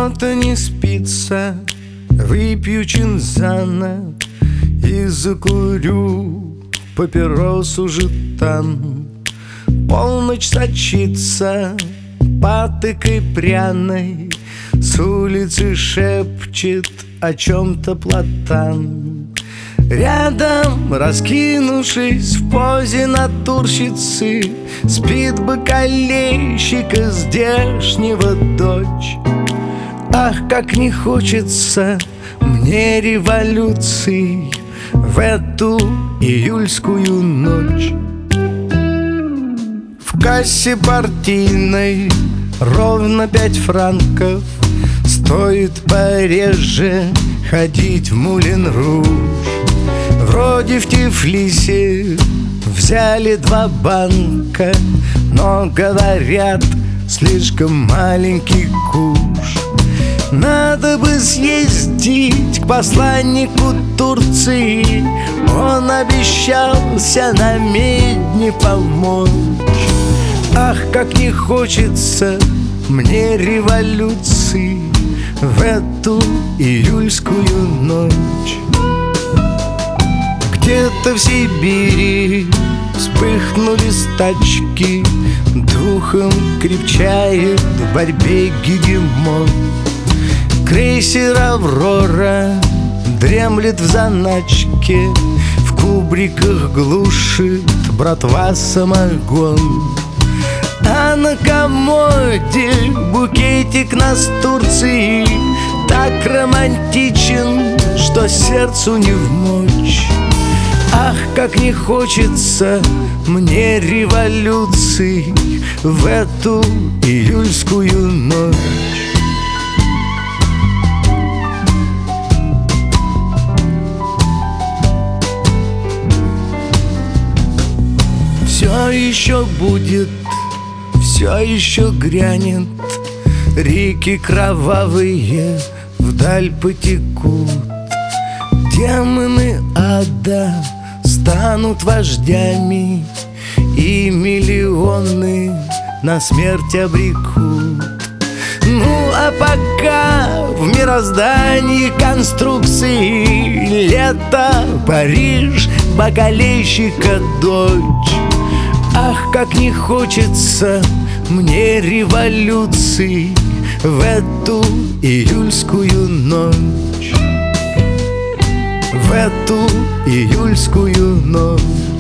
что-то не спится, выпью чинзана и закурю папиросу жетан. Полночь сочится патокой пряной, с улицы шепчет о чем-то платан. Рядом, раскинувшись в позе натурщицы, спит бакалейщика здешнего дочь. Ах, как не хочется мне революции в эту июльскую ночь. В кассе партийной ровно 5 франков, стоит пореже ходить в Мулен-Руж. Вроде в Тифлисе взяли 2 банка, но говорят, слишком маленький куш. Надо бы съездить к посланнику Турции, он обещался на медне помочь. Ах, как не хочется мне революции в эту июльскую ночь. Где-то в Сибири вспыхнули стачки, духом крепчает в борьбе гегемон. Крейсер «Аврора» дремлет в заначке, в кубриках глушит братва самогон. А на комоде букетик настурции так романтичен, что сердцу не вмочь. Ах, как не хочется мне революции в эту июльскую ночь. Все еще будет, все еще грянет, реки кровавые вдаль потекут. Демоны ада станут вождями, и миллионы на смерть обрекут. Ну а пока в мироздании конструкции лето, Париж, бакалейщика дочь. Ах, как не хочется мне революции в эту июльскую ночь. В эту июльскую ночь.